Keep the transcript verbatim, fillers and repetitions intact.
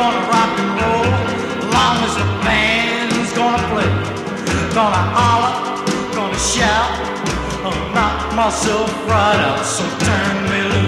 gonna rock and roll long as the band's gonna play. Gonna holler, gonna shout, gonna knock myself right out. So turn me loose.